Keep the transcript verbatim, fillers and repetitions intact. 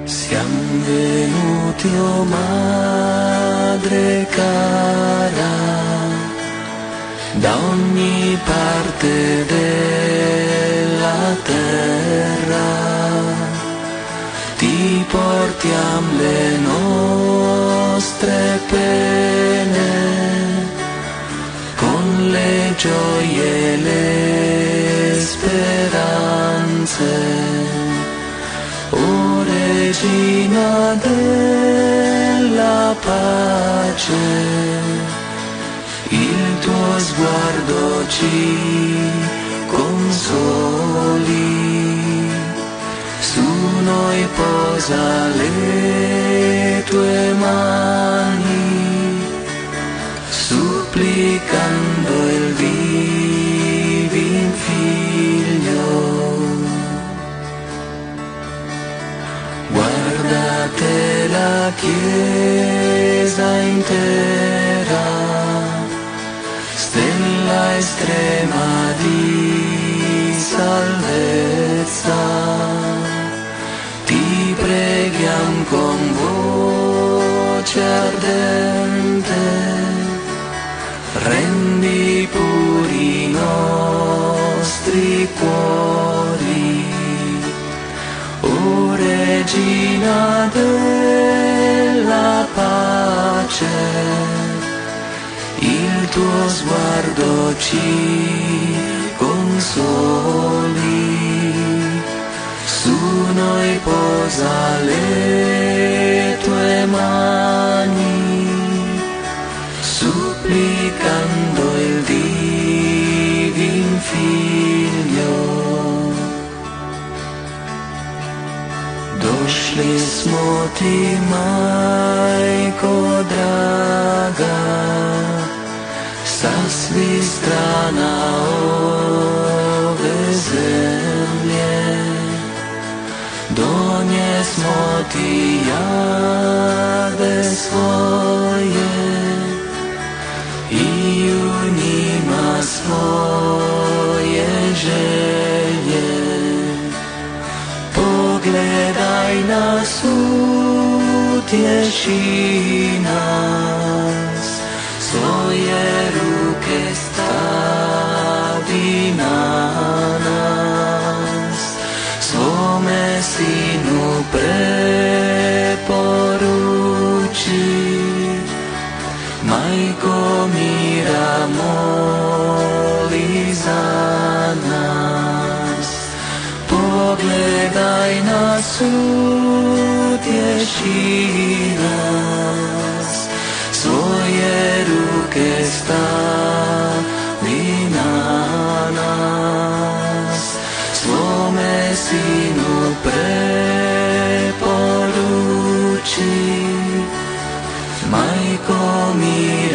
Siamo venuti, oh madre cara, da ogni parte della terra, ti portiamo le nostre pene, con le gioie e le speranze. O Regina della pace, il tuo sguardo ci consoli, su noi posa le tue mani, supplicando il divin Figlio. Guardate la Chiesa intera, stella estrema di salvezza, ti preghiamo con voce ardente, rendi puri i nostri cuori. O Regina della pace, il tuo sguardo ci consoli, su noi posa le tue mani, supplicando il divin Figlio. Došli smo ti, majko draga, sa svih strana ove zemlje. Donjesmo ti jade svoje i u njima svoje želje. Pogledaj nas, utješi nas, svoje ruke stavi na nas, svome Sinu preporuči, Majko mira moli za nas. Pogledaj nas, utješi nas, svoje ruke stavi na nas, svome Sinu preporuči, Majko mira